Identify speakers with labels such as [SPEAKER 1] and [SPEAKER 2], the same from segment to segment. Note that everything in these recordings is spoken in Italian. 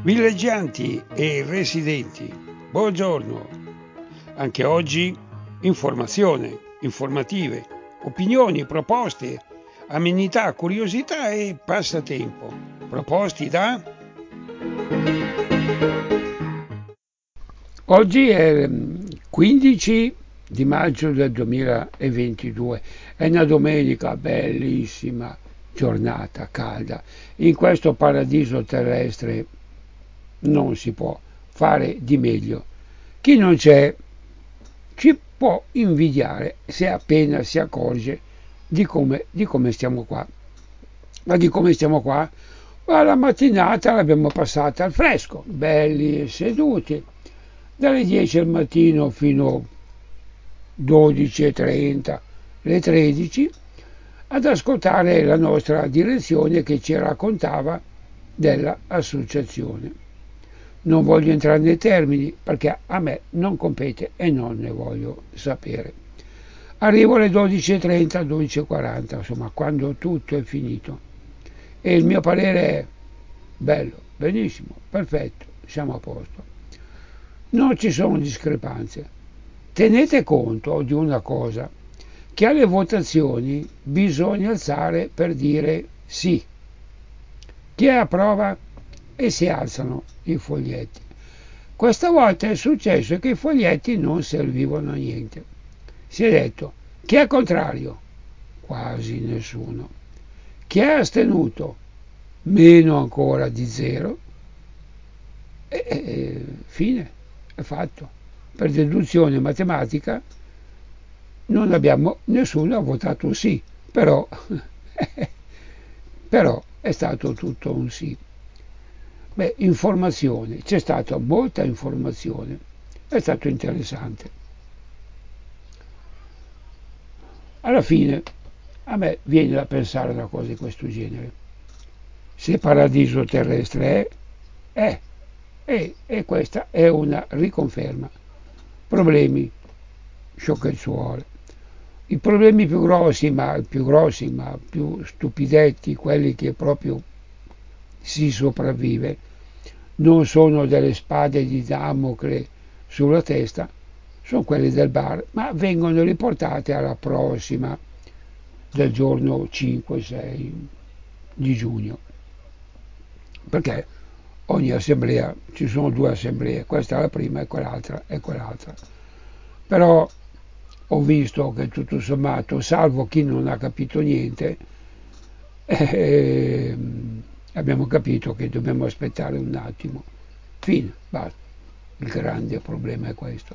[SPEAKER 1] Villeggianti e residenti, buongiorno. Anche oggi informazione, informative, opinioni, proposte, amenità, curiosità e passatempo. Proposti da... Oggi è 15 di maggio del 2022, è una domenica, bellissima giornata calda. In questo paradiso terrestre non si può fare di meglio. Chi non c'è ci può invidiare se appena si accorge di come stiamo qua. Ma di come stiamo qua? Ma la mattinata l'abbiamo passata al fresco, belli e seduti, dalle 10 al mattino fino a 12:30, le 13, ad ascoltare la nostra direzione che ci raccontava dell'associazione. Non voglio entrare nei termini perché a me non compete e non ne voglio sapere. Arrivo alle 12:30, 12:40, insomma, quando tutto è finito. E il mio parere è bello, benissimo, perfetto, siamo a posto. Non ci sono discrepanze. Tenete conto di una cosa, che alle votazioni bisogna alzare per dire sì. Chi è a prova? E si alzano i foglietti. Questa volta è successo che i foglietti non servivano a niente. Si è detto chi è contrario? Quasi nessuno. Chi è astenuto? Meno ancora di zero. E fine, è fatto. Per deduzione matematica nessuno ha votato sì, però è stato tutto un sì. Beh, informazione, c'è stata molta informazione, è stato interessante. Alla fine a me viene da pensare una cosa di questo genere. Se paradiso terrestre e questa è una riconferma. Problemi, sciocchezzuole. I problemi più grossi, ma più stupidetti, quelli che proprio si sopravvive, non sono delle spade di Damocle sulla testa, sono quelli del bar, ma vengono riportate alla prossima del giorno 5-6 di giugno. Perché ogni assemblea, ci sono due assemblee, questa è la prima e quell'altra e quell'altra. Però ho visto che tutto sommato, salvo chi non ha capito niente, abbiamo capito che dobbiamo aspettare un attimo. Fine, basta. Il grande problema è questo.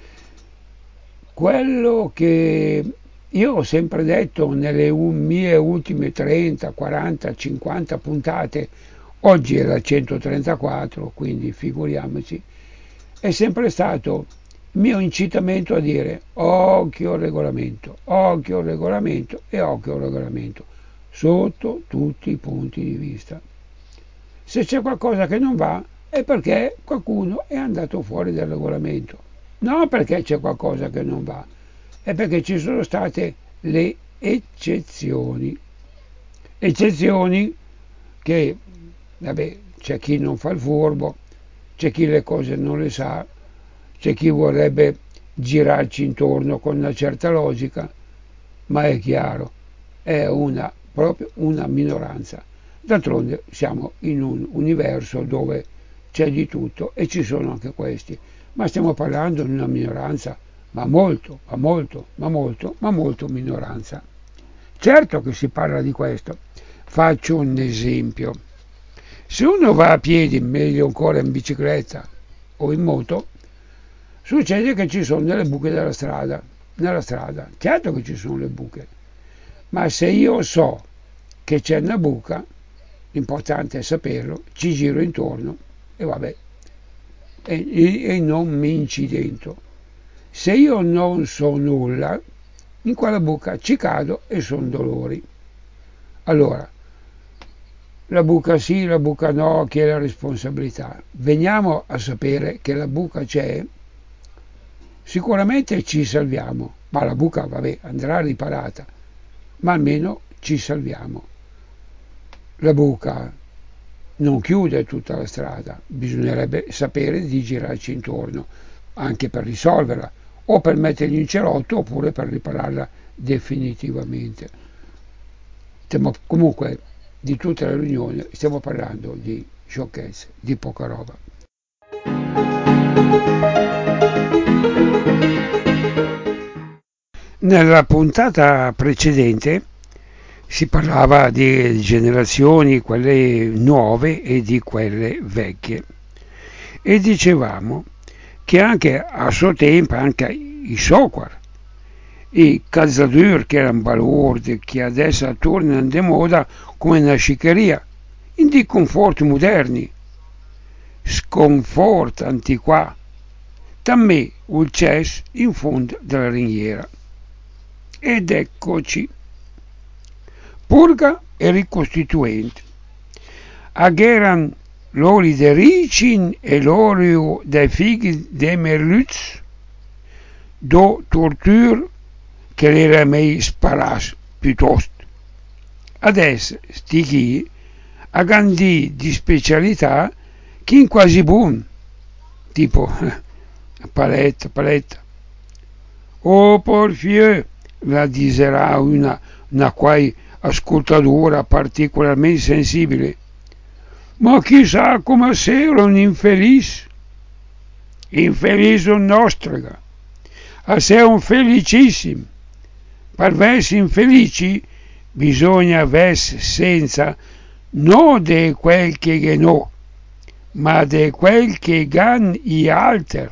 [SPEAKER 1] Quello che io ho sempre detto nelle mie ultime 30, 40, 50 puntate, oggi è la 134, quindi figuriamoci, è sempre stato il mio incitamento a dire occhio al regolamento e occhio al regolamento, sotto tutti i punti di vista. Se c'è qualcosa che non va è perché qualcuno è andato fuori dal regolamento, non perché c'è qualcosa che non va, è perché ci sono state le eccezioni. Eccezioni che, vabbè, c'è chi non fa il furbo, c'è chi le cose non le sa, c'è chi vorrebbe girarci intorno con una certa logica, ma è chiaro, è proprio una minoranza. D'altronde siamo in un universo dove c'è di tutto e ci sono anche questi, ma stiamo parlando di una minoranza, ma molto minoranza. Certo che si parla di questo. Faccio un esempio. Se uno va a piedi, meglio ancora in bicicletta o in moto, succede che ci sono delle buche nella strada. Certo che ci sono le buche, ma se io so che c'è una buca, l'importante è saperlo, ci giro intorno e vabbè, e non mi incidento. Se io non so nulla, in quella buca ci cado e sono dolori. Allora, la buca sì, la buca no, chi è la responsabilità? Veniamo a sapere che la buca c'è, sicuramente ci salviamo, ma la buca, vabbè, andrà riparata, ma almeno ci salviamo. La buca non chiude tutta la strada, bisognerebbe sapere di girarci intorno, anche per risolverla, o per mettergli un cerotto oppure per ripararla definitivamente. Comunque di tutta la riunione stiamo parlando di sciocchezze, di poca roba. Nella puntata precedente si parlava di generazioni, quelle nuove e di quelle vecchie, e dicevamo che anche a suo tempo, anche i software, i calzature che erano balordi, che adesso tornano di moda come una sciccheria, in dei conforti moderni, sconforti antiquà, tammè il cess in fondo della ringhiera. Ed eccoci. Purga e ricostituente. Agheran l'oli de ricin e l'olio dei fighi de merluz, do torture che l'era mai sparas piuttosto. Adesso stichi a gandì di specialità che in quasi buon, tipo paletta. Oh porfieu, la diserà una quai ascoltadora particolarmente sensibile. Ma chissà come era un infelice. Infelice un nostrega. A sé un felicissimo. Per versi infelici bisogna versi senza non di quel che no, ma di quel che gan gli altri.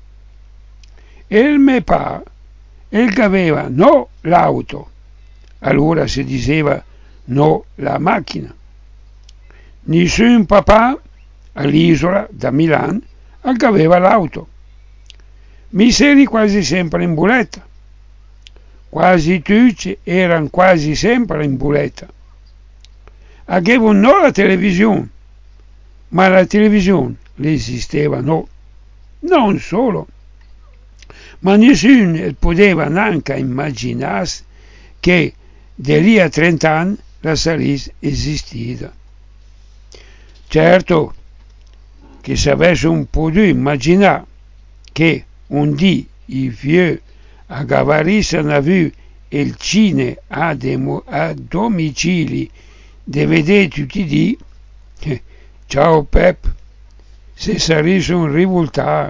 [SPEAKER 1] Il me pa, il che aveva no l'auto, allora si diceva no la macchina. Nessun papà all'isola da Milano che aveva l'auto. Miseri quasi sempre in buletta. Quasi tutti erano quasi sempre in buletta. Avevano no la televisione, ma la televisione esisteva no. Non solo, ma nessuno poteva neanche immaginarsi che di lì a 30 anni la sarebbe esistita. Certo che se avesse un potuto immaginare che un dì i vieux avessero avuto il cine a domicili di vedere tutti i dì, ciao Pep, se sarebbero rivoltati.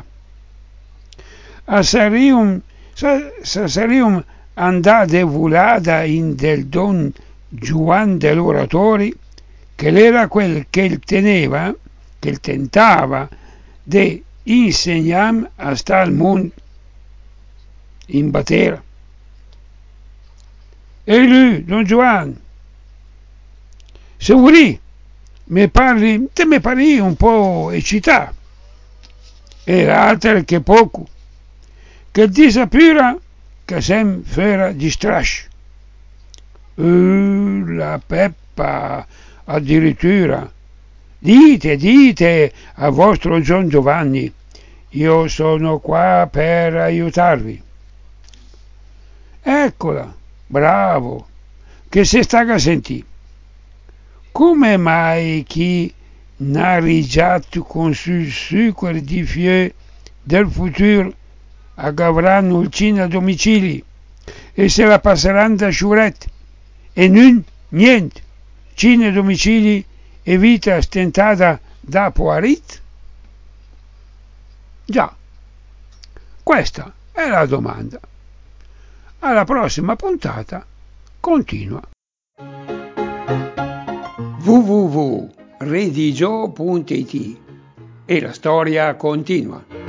[SPEAKER 1] Sarebbero andati volata in del Don Juan dell'Oratori, che era quel che teneva, che tentava di insegnare a stare al mondo in batera. E lui, Don Juan, se vuoi, mi pare un po' eccitato, era altro che poco, che disapira che sem fera di strascio. La Peppa, addirittura. Dite a vostro Don Giovanni, io sono qua per aiutarvi. Eccola, bravo, che se sta a sentire. Come mai chi n'ha rigiato con sul succo di fieu del futuro avranno il cine a domicili e se la passeranno da sciurette e non niente, cine a domicili e vita stentata da Poirit? Già, questa è la domanda. Alla prossima puntata continua. www.redigio.it e la storia continua.